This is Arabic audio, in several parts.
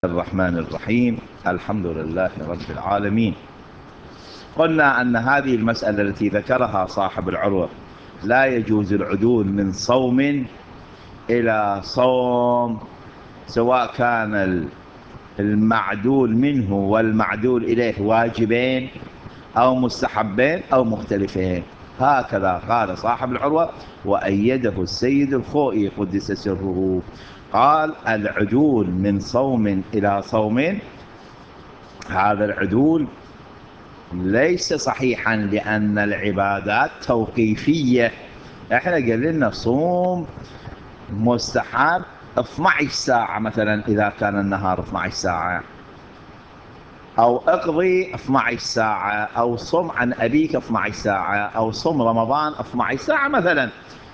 الرحمن الرحيم. الحمد لله رب العالمين. قلنا أن هذه المسألة التي ذكرها صاحب العروة لا يجوز العدول من صوم إلى صوم، سواء كان المعدول منه والمعدول إليه واجبين أو مستحبين أو مختلفين. هكذا قال صاحب العروة، وأيده السيد الخوئي قدس سره. قال: العدول من صوم إلى صوم، هذا العدول ليس صحيحا لأن العبادات توقيفية. احنا قلنا صوم مستحب 12 ساعة مثلا إذا كان النهار 12 ساعة، أو اقضي 12 ساعة، أو صم عن أبيك 12 ساعة، أو صم رمضان 12 ساعة مثلا.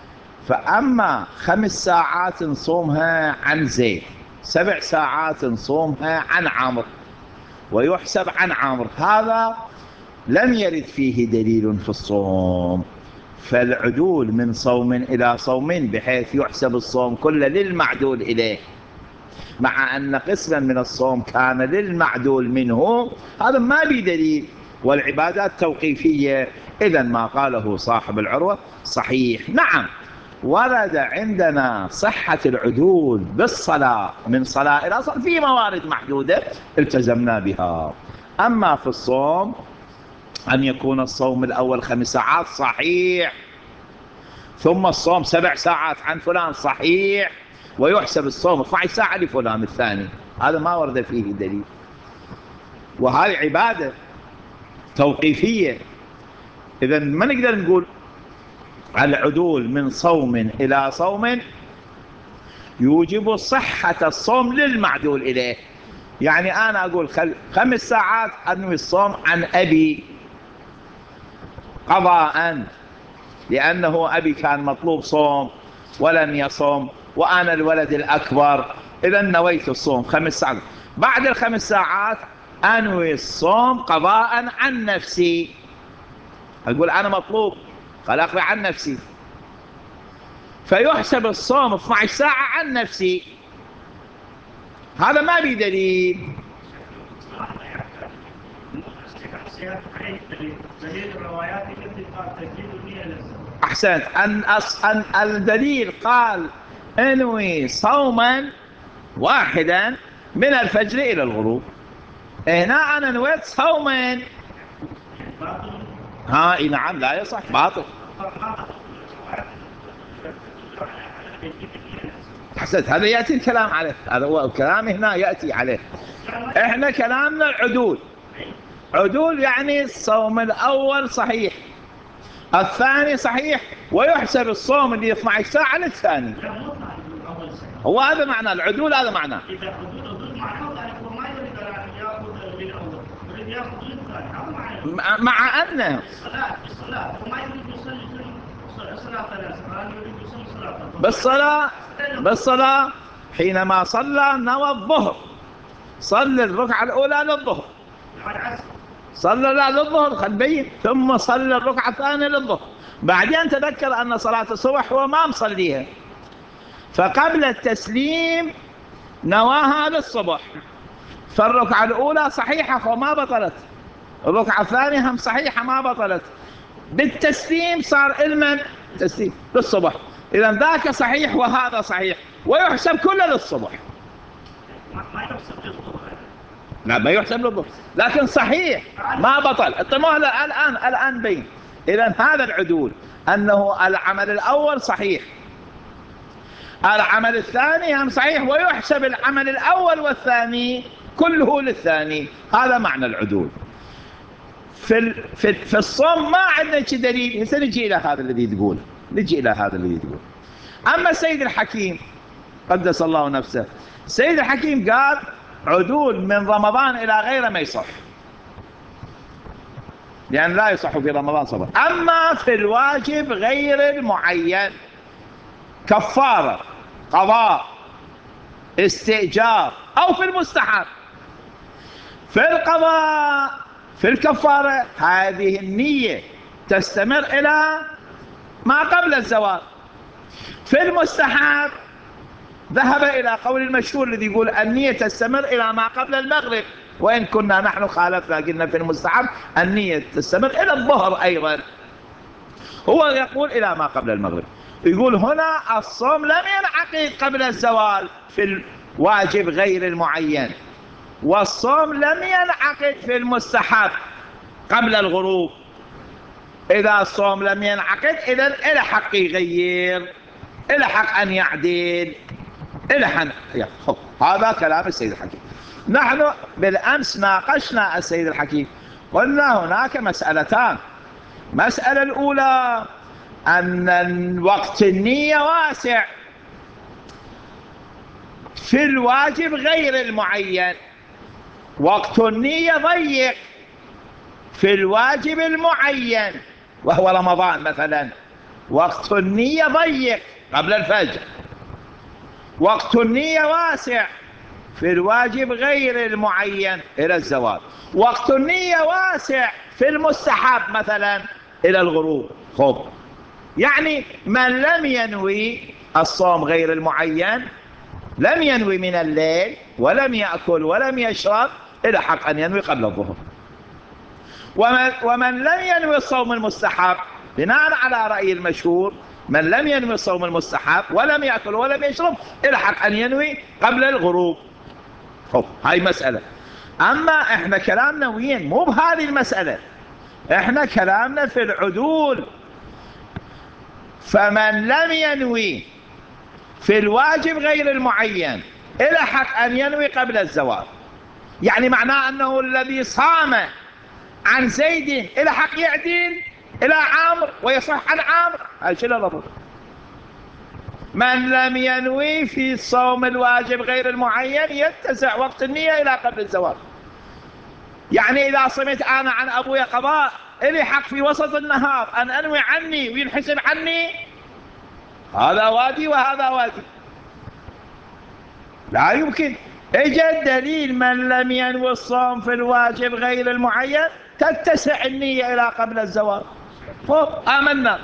فأما 5 ساعات نصومها عن زيد، 7 ساعات نصومها عن عمرو ويحسب عن عمرو، هذا لم يرد فيه دليل في الصوم. فالعدول من صوم إلى صوم بحيث يحسب الصوم كله للمعدول إليه، مع أن قسما من الصوم كان للمعدول منه، هذا ما بدليل، والعبادات توقيفية. إذن ما قاله صاحب العروة صحيح. نعم، ورد عندنا صحة العدول بالصلاة من صلاة إلى صلاة في موارد محدودة التزمنا بها. أما في الصوم أن يكون الصوم الأول 5 ساعات صحيح، ثم الصوم 7 ساعات عن فلان صحيح، ويحسب الصوم 12 ساعة لفلان الثاني، هذا ما ورد فيه دليل، وهذه عبادة توقيفية. إذن ما نقدر نقول العدول من صوم إلى صوم يوجب صحة الصوم للمعدول إليه. يعني أنا أقول 5 ساعات أنوي الصوم عن أبي قضاء، لأنه أبي كان مطلوب صوم ولم يصوم، وأنا الولد الأكبر، إذن نويت الصوم 5 ساعات. بعد ال5 ساعات أنوي الصوم قضاء عن نفسي، أقول أنا مطلوب قال أقضي عن نفسي، فيحسب الصوم 12 ساعة عن نفسي. هذا ما بدليل. أحسنت. أن الدليل قال انوي صوما واحدا من الفجر إلى الغروب، هنا أنا نويت صوما. نعم، لا يصح، باطل. أحسنت، هذا يأتي الكلام عليه، هذا هو الكلام هنا يأتي عليه. إحنا كلامنا العدول، عدول يعني الصوم الأول صحيح، الثاني صحيح، ويحسب الصوم اللي 12 ساعة للثاني. هو هذا معنى العدول، هذا معنى. مع أنه بالصلاة حينما صلى نوى الظهر، صلى الركعة الأولى للظهر، صلى للظهر خلبين، ثم صلى الركعة الثانية للظهر، بعدين تذكر أن صلاة الصبح هو ما مصليها، فقبل التسليم نواها للصبح، فالركعة الأولى صحيحة وما بطلت، الركعة الثانية هم صحيحة ما بطلت، بالتسليم صار علما تسليم للصبح. إذا ذاك صحيح وهذا صحيح، ويحسب كله للصبح. لا، ما يحسب للظهر، لكن صحيح ما بطل. الآن بين. إذا هذا العدول أنه العمل الأول صحيح، العمل الثاني هم صحيح، ويحسب العمل الأول والثاني كله للثاني. هذا معنى العدول. في الصوم ما عندنا دليل. نجي إلى هذا الذي تقول، أما السيد الحكيم قدس الله نفسه، السيد الحكيم قال عدول من رمضان إلى غيره ما يصح، لأن لا يصح في رمضان صبر. أما في الواجب غير المعين، كفارة، قضاء، استئجار، أو في المستحب، في القضاء، في الكفارة، هذه النية تستمر إلى ما قبل الزوال. في المستحب ذهب إلى قول المشهور الذي يقول النية تستمر إلى ما قبل المغرب، وإن كنا نحن خالفنا قلنا في المستحب النية تستمر إلى الظهر أيضا. هو يقول إلى ما قبل المغرب. يقول هنا الصوم لم ينعقد قبل الزوال في الواجب غير المعين، والصوم لم ينعقد في المستحب قبل الغروب. إذا الصوم لم ينعقد إذن إلى حق يغير، إلى حق أن يعدل، إلى حق. هذا كلام السيد الحكيم. نحن بالأمس ناقشنا السيد الحكيم، قلنا هناك مسألتان. مسألة الأولى أن وقت النية واسع في الواجب غير المعين، وقت النية ضيق في الواجب المعين وهو رمضان مثلا، وقت النية ضيق قبل الفجر، وقت النية واسع في الواجب غير المعين إلى الزوال، وقت النية واسع في المستحب مثلا إلى الغروب. خب يعني من لم ينوي الصوم غير المعين، لم ينوي من الليل ولم يأكل ولم يشرب، إلى حق أن ينوي قبل الظهر. ومن لم ينوي الصوم المستحب بناء على رأي المشهور، من لم ينوي الصوم المستحب ولم يأكل ولم يشرب، إلى حق أن ينوي قبل الغروب. هاي مسألة. أما إحنا كلامنا وين؟ مو بهذه المسألة، إحنا كلامنا في العدول. فمن لم ينوي في الواجب غير المعين إلى حق أن ينوي قبل الزوال. يعني معناه أنه الذي صام عن زيد إلى حق يعدل إلى عامر ويصح عن عامر. هاي شنو الربط؟ من لم ينوي في الصوم الواجب غير المعين يتسع وقت النية إلى قبل الزوال. يعني إذا صمت أنا عن أبويا قضاء، إلي حق في وسط النهار أن أنوي عني وينحسب عني، هذا وادي وهذا وادي، لا يمكن. اجى الدليل من لم ينوي الصوم في الواجب غير المعين تتسع النية إلى قبل الزوال. آمنا.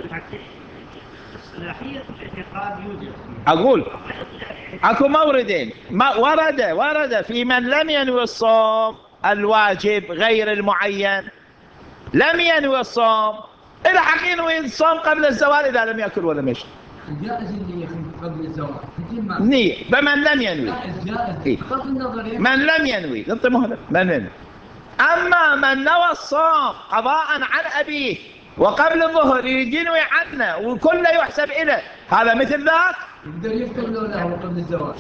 أقول أكو موردين. ورد في من لم ينوي الصوم الواجب غير المعين، لم ينوي الصوم، إلى حق ينوي الصوم قبل الزوال إذا لم يأكل ولم يشرب. جائز النية قبل الزوال. نية بمن لم ينوي. جائز. بغض النظر من لم ينوي من ينوي. أما من نوى الصوم قضاء عن أبيه وقبل الظهر ينوي عنه وكله يحسب إليه، هذا مثل ذاك يقدر يفطر له قبل الزوال.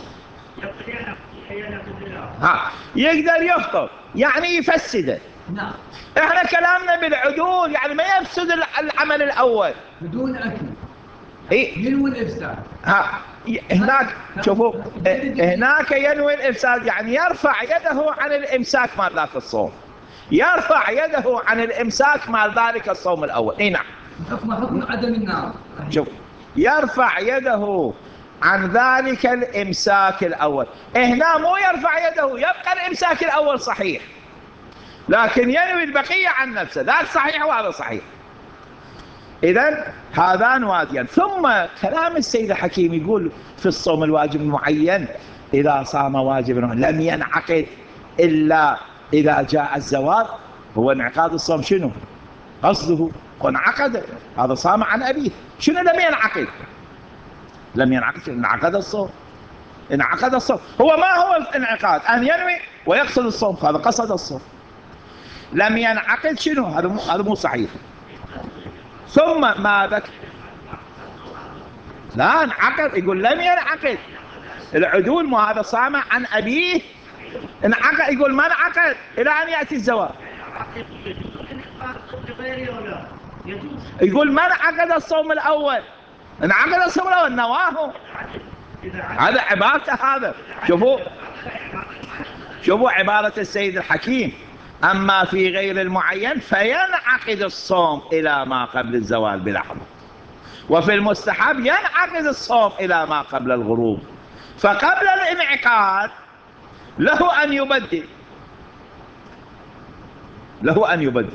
يقدر يفطر يعني يفسده. نعم. احنا كلامنا بالعدول، يعني ما يفسد العمل الأول بدون أكل. إيه؟ ينوي الإفساد. هناك شوفوا، هناك ينوي الإفساد يعني يرفع يده عن الإمساك مال ذاك الصوم، يرفع يده عن الإمساك مال ذلك الصوم الأول. إيه نعم. حكم عدم النار. شوف، يرفع يده عن ذلك الإمساك الأول. هنا مو يرفع يده، يبقى الإمساك الأول صحيح، لكن ينوي البقية عن نفسه، ذاك صحيح وهذا صحيح. إذن هذان واديان. ثم كلام السيد الحكيم يقول في الصوم الواجب المعين إذا صام واجبا لم ينعقد إلا إذا جاء الزوال. هو انعقاد الصوم شنو قصده؟ وانعقد، هذا صام عن أبيه. شنو لم ينعقد؟ لم ينعقد، انعقد الصوم. انعقد الصوم. هو ما هو الانعقاد؟ أن ينوي ويقصد الصوم، هذا قصد الصوم. لم ينعقد شنو؟ هذا مو صحيح. ثم ما ذكر لا انعقد، يقول لم ينعقد العدول، مو هذا صام عن أبيه انعقد، يقول ما انعقد إلى أن يأتي الزوال. يقول ما انعقد الصوم الأول، انعقد الصوم الأول نواه. هذا عبارته. هذا شوفوا عبارة السيد الحكيم. أما في غير المعين فينعقد الصوم إلى ما قبل الزوال بلحظة، وفي المستحب ينعقد الصوم إلى ما قبل الغروب. فقبل الانعقاد له أن يبدل، له أن يبدل.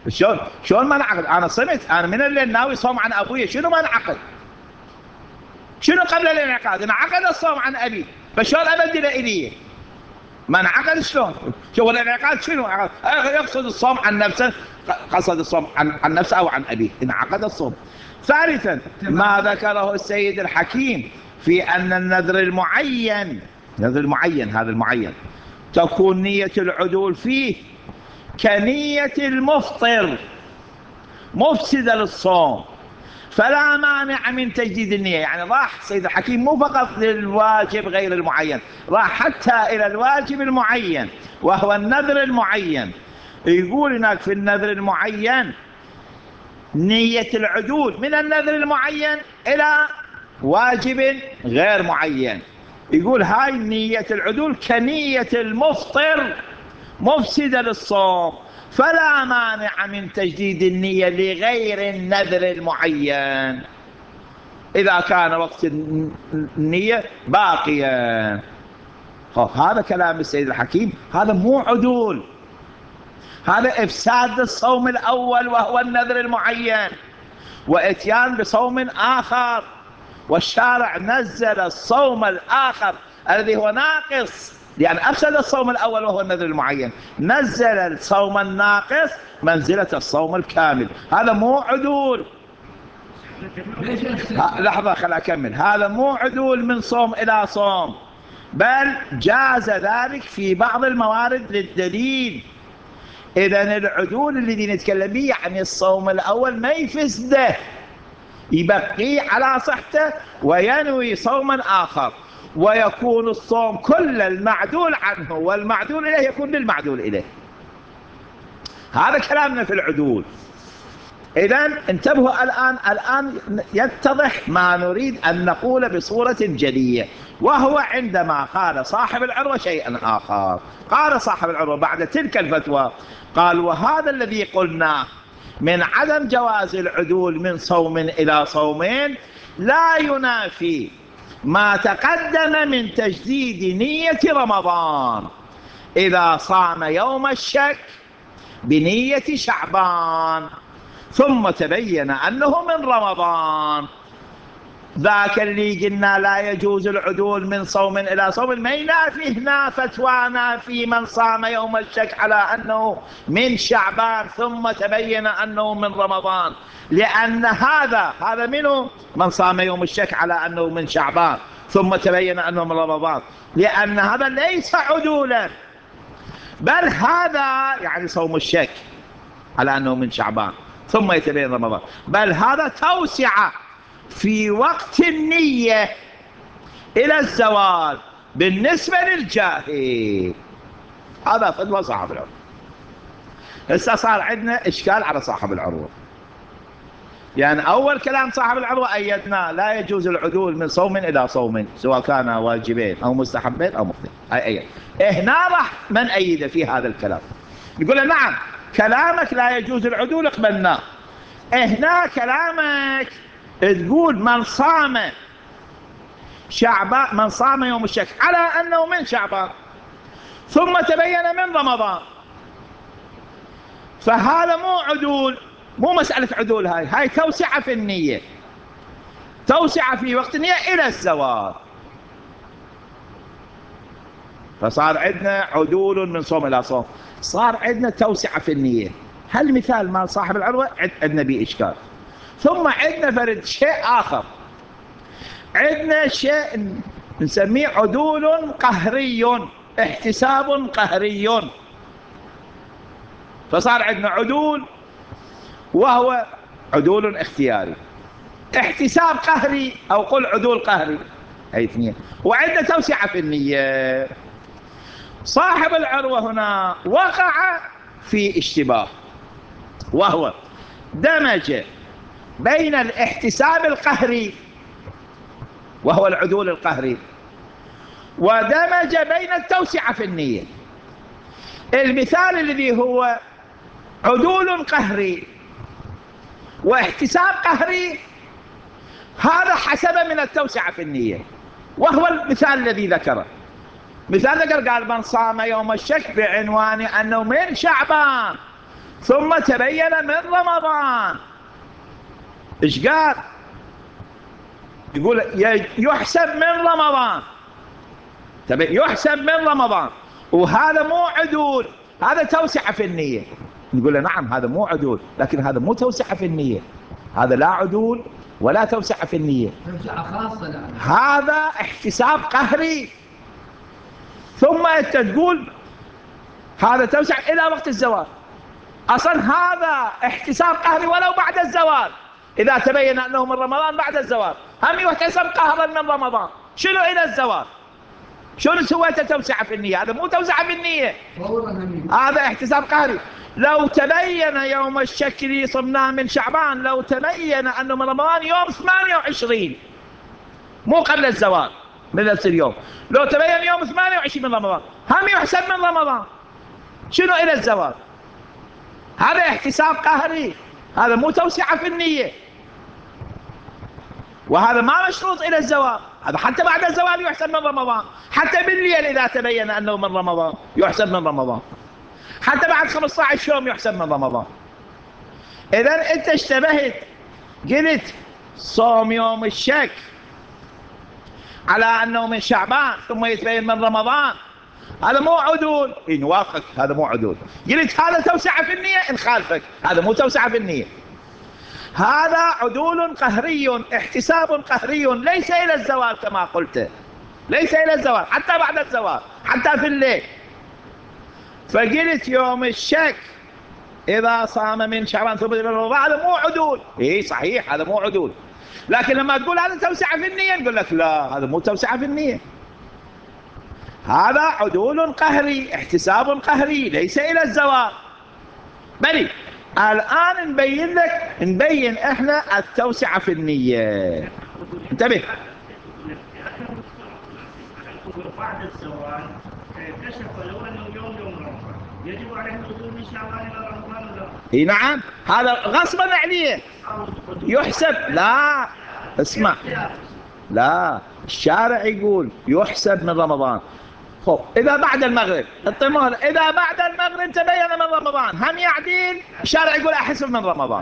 شلون ما انعقد؟ أنا صمت، أنا من الليل ناوي صوم عن أبويا، شنو ما انعقد؟ شنو قبل الانعقاد؟ انعقد الصوم عن أبي، فشلون أبدل إليه؟ ما انعقد شلون؟ شو الانعقاد شنو؟ يقصد الصوم عن نفسه، قصد الصوم عن نفسه أو عن أبيه، انعقد الصوم. ثالثا ما ذكره السيد الحكيم في أن النذر المعين، النذر المعين هذا المعين تكون نية العدول فيه كنية المفطر مفسدة للصوم، فلا مانع من تجديد النية. يعني راح السيد الحكيم مو فقط للواجب غير المعين، راح حتى إلى الواجب المعين وهو النذر المعين. يقول هناك في النذر المعين نية العدول من النذر المعين إلى واجب غير معين. يقول هاي نية العدول كنية المفطر مفسدة للصوم، فلا مانع من تجديد النية لغير النذر المعين إذا كان وقت النية باقيا. هذا كلام السيد الحكيم، هذا مو عدول، هذا إفساد الصوم الأول وهو النذر المعين وإتيان بصوم آخر. والشارع نزل الصوم الآخر الذي هو ناقص، لأن أفسد الصوم الأول وهو النذر المعين، نزل الصوم الناقص منزلة الصوم الكامل. هذا مو عدول. لحظة خليني أكمل. هذا مو عدول من صوم إلى صوم، بل جاز ذلك في بعض الموارد للدليل. إذن العدول الذي نتكلم به يعني الصوم الأول ما يفسده، يبقيه على صحته وينوي صوما آخر، ويكون الصوم كل المعدول عنه والمعدول إليه يكون للمعدول إليه. هذا كلامنا في العدول. إذن انتبهوا الآن يتضح ما نريد أن نقول بصورة جلية، وهو عندما قال صاحب العروة شيئا آخر. قال صاحب العروة بعد تلك الفتوى، قال وهذا الذي قلناه من عدم جواز العدول من صوم إلى صومين لا ينافي ما تقدم من تجديد نية رمضان إذا صام يوم الشك بنية شعبان ثم تبين أنه من رمضان. ذاك اللي قلنا لا يجوز العدول من صوم إلى صوم ما ينافي هنا فتوانا في من صام يوم الشك على أنه من شعبان ثم تبين أنه من رمضان، لأن هذا منه من صام يوم الشك على أنه من شعبان ثم تبين أنه من رمضان، لأن هذا ليس عدولا، بل هذا يعني صوم الشك على أنه من شعبان ثم يتبين رمضان، بل هذا توسعة في وقت النية إلى الزوال بالنسبة للجاهل. هذا فتوى صاحب العروة. هسه صار عندنا إشكال على صاحب العروة. يعني أول كلام صاحب العروة أيدنا لا يجوز العدول من صوم إلى صوم سواء كان واجبين أو مستحبين أو مفضل. هنا راح من أيد في هذا الكلام يقول نعم كلامك لا يجوز العدول اقبلناه. هنا كلامك تقول من صام شعبان، من صام يوم الشك على أنه من شعبان ثم تبين من رمضان، فهذا مو عدول، مو مسألة عدول، هاي توسعة في النية، توسعة في وقت النية إلى الزوال. فصار عندنا عدول من صوم إلى صوم، صار عندنا توسعة في النية. هالمثال مال صاحب العروة عندنا به إشكال. ثم عندنا فرد شيء آخر، عندنا شيء نسميه عدول قهري، احتساب قهري. فصار عندنا عدول وهو عدول اختياري، احتساب قهري أو قل عدول قهري، هي اثنين. وعندنا توسعة في النية. صاحب العروة هنا وقع في اشتباه، وهو دمج بين الاحتساب القهري وهو العدول القهري ودمج بين التوسعة في النية. المثال الذي هو عدول قهري واحتساب قهري هذا حسب من التوسعة في النية، وهو المثال الذي ذكره. مثال ذكر قال من صام يوم الشك بعنوان أنه من شعبان ثم تبين من رمضان. إيش قال؟ يقول يحسب من رمضان، يحسب من رمضان، وهذا مو عدول، هذا توسعة في النية. نقول له نعم هذا مو عدول، لكن هذا مو توسعة في النية، هذا لا عدول ولا توسعة في النية، توسعة خاصة يعني. هذا احتساب قهري. ثم انت تقول هذا توسع الى وقت الزوال، اصلا هذا احتساب قهري ولو بعد الزوال، اذا تبين انه من رمضان بعد الزوال هم يحتسب قهرا من رمضان. شنو الى الزوال؟ شنو سويت توسعة في النية؟ هذا مو توسعة في النية، هذا احتساب قهري. لو تبين يوم الشك اللي صمناه من شعبان، لو تبين انه من رمضان يوم 28 مو قبل الزوال من نفس اليوم، لو تبين يوم 28 من رمضان هم يحسب من رمضان. شنو الى الزوال؟ هذا احتساب قهري، هذا مو توسعة في النية، وهذا ما مشروط الى الزوال، هذا حتى بعد الزوال يحسب من رمضان، حتى بالليل اذا تبين انه من رمضان يحسب من رمضان، حتى بعد 15 يوم يحسب من رمضان. اذا انت اشتبهت، قلت صوم يوم الشك على انه من شعبان ثم يتبين من رمضان، هذا مو عدول. إن وافقك هذا مو عدول، قلت هذا توسعة في النية، إن خالفك هذا مو توسعة في النية، هذا عدول قهري، احتساب قهري، ليس إلى الزوال كما قلت، ليس إلى الزوال، حتى بعد الزوال، حتى في الليل. فقلت يوم الشك إذا صام من شعبان ثم هذا مو عدول. إيه صحيح هذا مو عدول، لكن لما تقول هذا توسعة في النية نقول لك لا هذا مو توسعة في النية، هذا عدول قهري، احتساب قهري، ليس إلى الزوال. بلي الآن نبين احنا التوسعة في النية. انتبه، بعد الزوال كشف له انه يوم رمضان، يجب عليه الوصول من شعبان الى رمضان ولا؟ اي نعم، هذا غصبا عليه يحسب. لا اسمع، لا الشارع يقول يحسب من رمضان. إذا بعد المغرب إذا بعد المغرب تبين من رمضان هم يعديل، الشارع يقول أحسب من رمضان.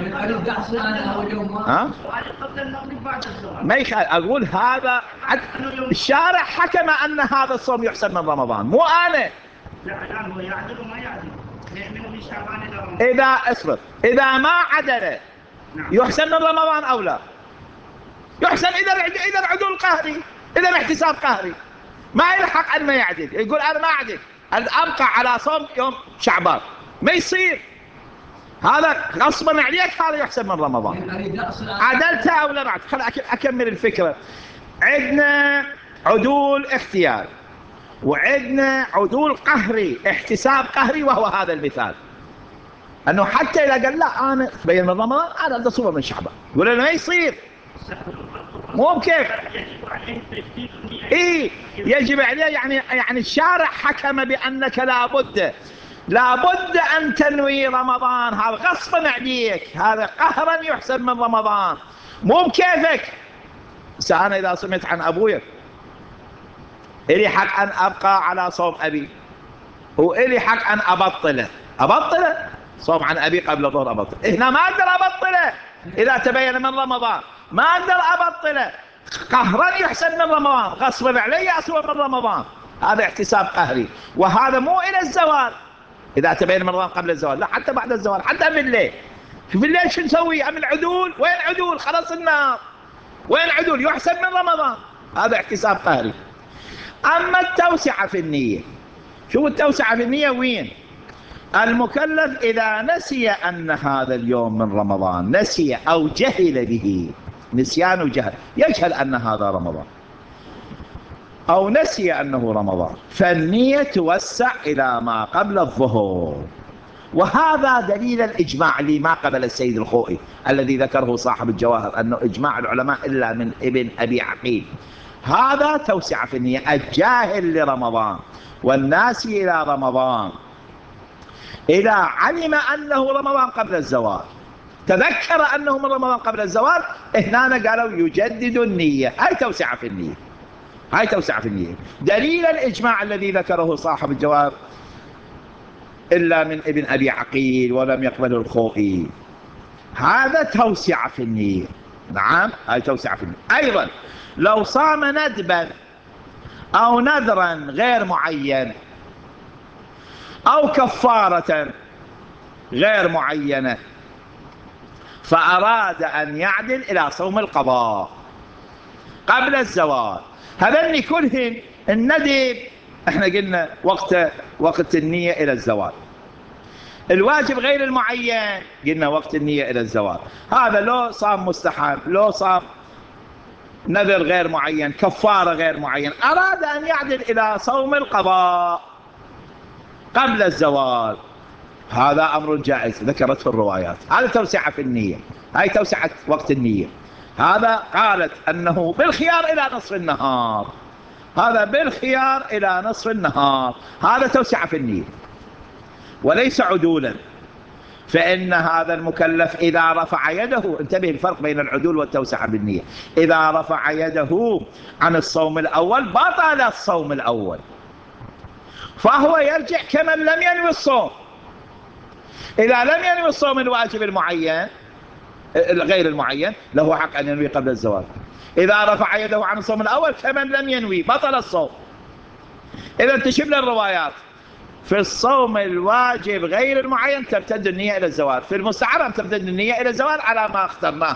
ها؟ ما يخالف، أقول هذا الشارع حكم أن هذا الصوم يحسب من رمضان، مو أنا. لا هو يعدل وما يعدل من شعبان إلى رمضان. إذا اصبر، إذا ما عدل يحسب من رمضان أو لا؟ يحسب إذا العدول قهري، إذا احتساب قهري، ما يلحق أن ما يعدل. يقول أنا ما أعدل، أبقى على صوم يوم شعبان، ما يصير، هذا غصبا عليك، هذا يحسب من رمضان. عدلت أو لا بعد؟ خل أكمل الفكرة. عندنا عدول اختيار، وعندنا عدول قهري، احتساب قهري، وهو هذا المثال، أنه حتى إذا قال لا أنا تبين من رمضان أنا بدي أصوم من شعبان، يقول له ما يصير، مو بكيف. إيه يجب عليه، يعني الشارع حكم بأنك لابد أن تنوي رمضان، هذا غصبا عليك، هذا قهرا يحسب من رمضان، مو بكيفك. أنا إذا سمعت عن أبويا إلي حق أن أبقى على صوم أبي، وإلي حق أن أبطله صوم عن أبي قبل الظهر، أبطله هنا، ما أقدر أبطله إذا تبين من رمضان، ما أقدر أبطله، قهرا يحسب من رمضان، غصبا علي أصوم من رمضان، هذا احتساب قهري، وهذا مو إلى الزوال إذا تبين من رمضان قبل الزوال، لا حتى بعد الزوال، حتى في الليل. في الليل شو نسوي؟ أم العدول؟ وين عدول؟ خلص النار، وين عدول؟ يحسب من رمضان، هذا احتساب قهري. أما التوسعة في النية، شو التوسعة في النية وين؟ المكلف إذا نسي أن هذا اليوم من رمضان، نسي أو جهل به، نسيان وجهل، يجهل أن هذا رمضان أو نسي أنه رمضان، فالنية توسع إلى ما قبل الظهر. وهذا دليل الإجماع اللي ما قبل السيد الخوئي الذي ذكره صاحب الجواهر، أنه إجماع العلماء إلا من ابن أبي عقيل. هذا توسع في النية، الجاهل لرمضان والناسي إلى رمضان إذا علم أنه رمضان قبل الزوال، تذكر أنه من رمضان قبل الزوال، هنا قالوا يجدد النية، هاي توسع في النية، هاي توسع في النية. دليل الإجماع الذي ذكره صاحب الجواب إلا من ابن أبي عقيل ولم يقبل الخوئي، هذا توسع في النية. نعم هاي توسعة في النية. أيضا لو صام ندبا أو نذرا غير معين أو كفارة غير معينة فأراد أن يعدل إلى صوم القضاء قبل الزوال، هذين كلهن الندب احنا قلنا وقت النية إلى الزوال، الواجب غير المعين قلنا وقت النية إلى الزوال. هذا لو صام مستحب، لو صام نذر غير معين، كفارة غير معين، أراد أن يعدل إلى صوم القضاء قبل الزوال، هذا أمر جائز ذكرته الروايات. هذا توسعة في النية، هاي توسعة وقت النية. هذا قالت أنه بالخيار إلى نصف النهار، هذا بالخيار إلى نصف النهار، هذا توسعة في النية وليس عدولا. فإن هذا المكلف إذا رفع يده، انتبه الفرق بين العدول والتوسعة بالنية، إذا رفع يده عن الصوم الأول بطل الصوم الأول، فهو يرجع كمن لم ينوي الصوم. إذا لم ينوي الصوم الواجب المعين غير المعين له حق أن ينوي قبل الزوال. إذا رفع يده عن الصوم الأول كمن لم ينوي بطل الصوم. إذا تشبه الروايات، في الصوم الواجب غير المعين تمتد النية إلى الزوال، في المستحب تمتد النية إلى الزوال على ما اخترناه.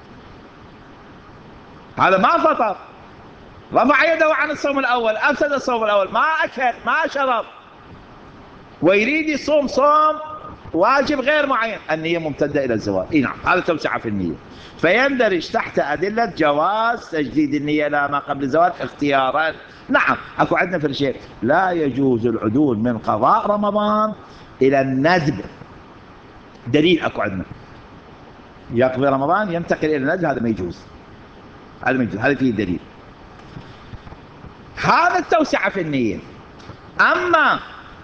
هذا ما فطر، رفع يده عن الصوم الأول، أفسد الصوم الأول، ما أكل ما شرب، ويريد يصوم صوم واجب غير معين، النية ممتدة إلى الزوال. نعم هذا توسعة في النية، فيندرج تحت أدلة جواز تجديد النية إلى ما قبل الزوال اختيارا. نعم أكو عندنا في الشيء لا يجوز العدول من قضاء رمضان إلى الندب، دليل أكو عندنا يقضي رمضان ينتقل إلى الندب، هذا ما يجوز، هذا ما يجوز، هذا فيه دليل. هذا التوسعة في النية. أما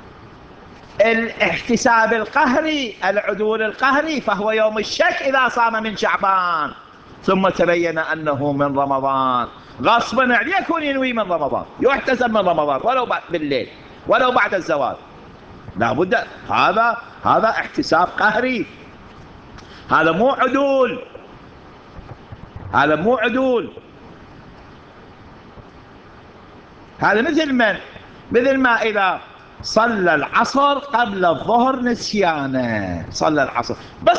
الاحتساب القهري، العدول القهري، فهو يوم الشك إذا صام من شعبان ثم تبين أنه من رمضان غصبا عليه يكون ينوي من رمضان، يحتسب من رمضان ولو بالليل ولو بعد الزوال، لا بد. هذا احتساب قهري، هذا مو عدول، هذا مو عدول. هذا مثل ما إذا صلى العصر قبل الظهر نسيانه، صلى العصر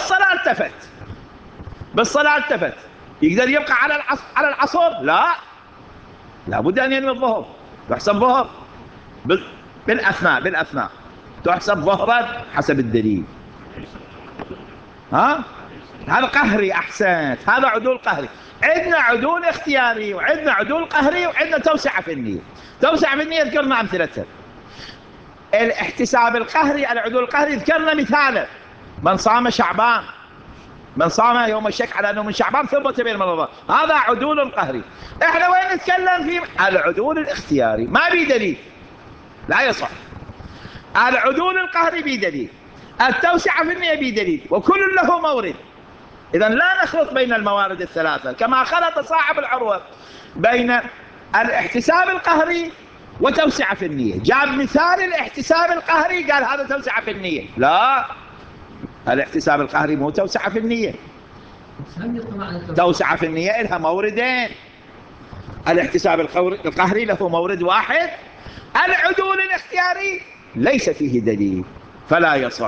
بالصلاة التفت، يقدر يبقى على العصر؟ لا بد أن ينوي الظهر، تحسب ظهر بالأثناء تحسب ظهرا حسب الدليل. هذا قهري، أحسنت، هذا عدول قهري. عندنا عدول اختياري وعندنا عدول قهري وعندنا توسعة في النية. توسعة في النية ذكرنا أمثلتها. الاحتساب القهري، العدول القهري ذكرنا مثاله، من صام شعبان، من صام يوم الشك على أنه من شعبان ثم تبين من رمضان، هذا عدول قهري. احنا وين نتكلم في العدول الاختياري؟ ما بي دليل، لا يصح. العدول القهري بدليل، التوسعة في النية بدليل، وكل له مورد. إذن لا نخلط بين الموارد الثلاثة كما خلط صاحب العروة بين الاحتساب القهري وتوسعة في النية. جاب مثال الاحتساب القهري قال هذا توسعة في النية، لا، الاحتساب القهري مو توسعة في النية. توسعة في النية لها موردين، الاحتساب القهري له مورد واحد، العدول الاختياري ليس فيه دليل فلا يصح.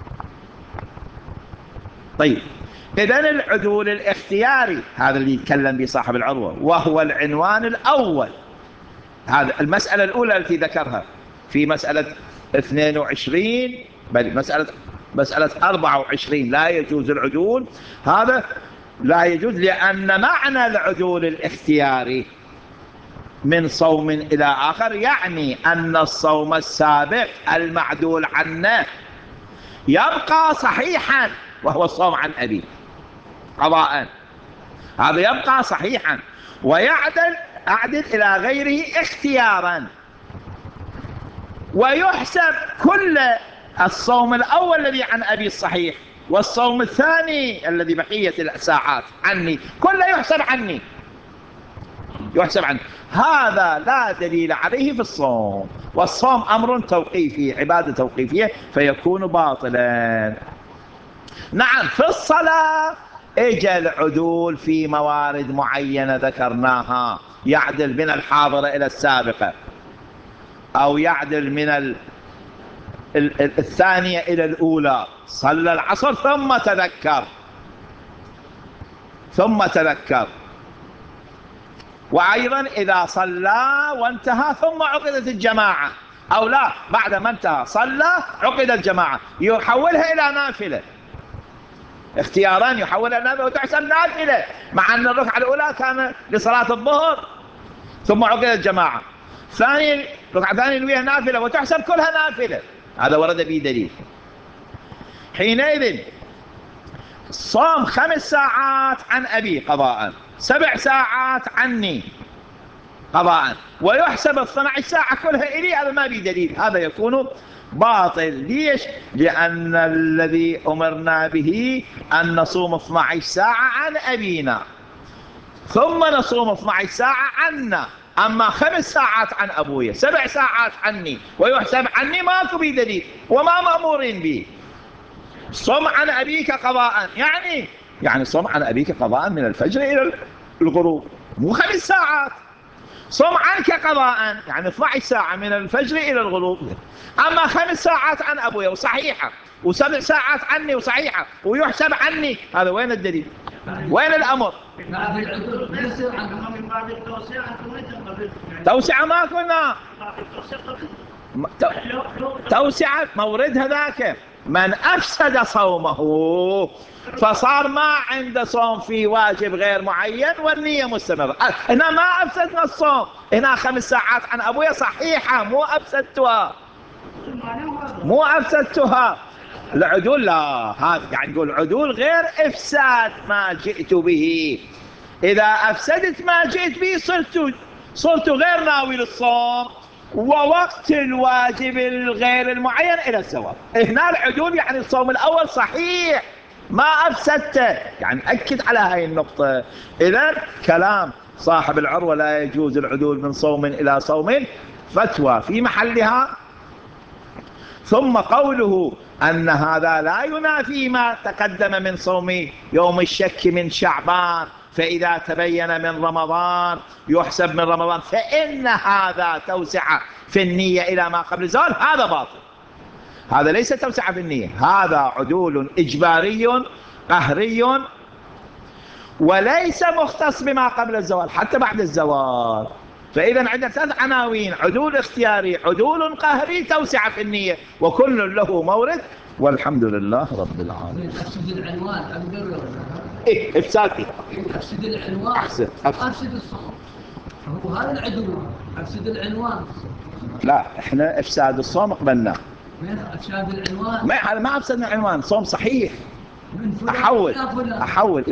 طيب إذن العدول الاختياري هذا اللي يتكلم به صاحب العروة، وهو العنوان الأول. هذا المسألة الأولى التي ذكرها في مسألة 22، بل مسألة 24 لا يجوز العدول. هذا لا يجوز لأن معنى العدول الاختياري من صوم إلى آخر يعني أن الصوم السابق المعدول عنه يبقى صحيحا، وهو الصوم عن أبي قضاء، هذا يبقى صحيحا أعدل إلى غيره اختيارا، ويحسب كل الصوم الأول الذي عن أبي الصحيح والصوم الثاني الذي بقية الساعات عني كله يحسب عني. هذا لا دليل عليه في الصوم، والصوم أمر توقيفي، عبادة توقيفية، فيكون باطلا. نعم في الصلاة اجى العدول في موارد معينة ذكرناها، يعدل من الحاضرة إلى السابقة، أو يعدل من الثانية إلى الأولى، صلى العصر ثم تذكر. وأيضا إذا صلى وانتهى ثم عقدت الجماعة، أو لا، بعد ما انتهى صلى عقد الجماعة، يحولها إلى نافلة، اختيارا يحولها نافلة وتحسب نافلة، مع أن الركعة الأولى كان لصلاة الظهر ثم عقد الجماعة، ركعة ثانية ويها نافلة وتحسب كلها نافلة. هذا ورد به دليل. حينئذ صام 5 ساعات عن أبي قضاء، 7 ساعات عني قضاء، ويحسب 12 ساعة كلها إلي، هذا ما به دليل، هذا يكون باطل. ليش؟ لأن الذي أمرنا به أن نصوم 12 ساعة عن أبينا ثم نصوم 12 ساعة عنا. أما 5 ساعات عن أبويا 7 ساعات عني ويحسب عني، ماكو به دليل وما مأمورين به. صم عن أبيك قضاء يعني صم عن أبيك قضاء من الفجر إلى الغروب، مو 5 ساعات. صم عنك قضاء يعني 12 ساعة من الفجر إلى الغروب. أما 5 ساعات عن أبويا وصحيحة، و7 ساعات عني وصحيحة ويحسب عني، هذا وين الدليل؟ وين الأمر؟ بعد العذر يصير عنه من بعد التوسعة أنتم وين قبل؟ توسعة ما كنا، توسعة موردها ذاك من أفسد صومه، فصار ما عنده صوم في واجب غير معين والنية مستمرة. هنا ما أفسدنا الصوم، هنا 5 ساعات عن أبويا صحيحة، مو أفسدتها. العدول لا، هذا يعني نقول عدول غير إفساد ما جئت به. إذا أفسدت ما جئت به صرت غير ناوي للصوم، ووقت الواجب الغير المعين إلى الزوال. هنا العدول يعني الصوم الأول صحيح ما أفسدته، يعني أكد على هاي النقطة. إذن كلام صاحب العروة لا يجوز العدول من صوم إلى صوم فتوى في محلها. ثم قوله أن هذا لا ينافي ما تقدم من صوم يوم الشك من شعبان، فإذا تبين من رمضان يحسب من رمضان، فإن هذا توسعة في النية إلى ما قبل الزوال، هذا باطل. هذا ليس توسعة في النية، هذا عدول إجباري قهري، وليس مختص بما قبل الزوال حتى بعد الزوال. فإذا عندنا 3 عناوين: عدول اختياري، عدول قهري، توسعة في النية، وكل له مورد، والحمد لله رب العالمين. أفسد العنوان أقدر ولا إيه إفسادي؟ أفسد العنوان، أفسد الصوم، هو هذا العدول، أفسد العنوان. لا، إحنا إفساد الصوم قبلنا، أفساد العنوان ما أفسدنا العنوان، صوم صحيح. من فلان أحول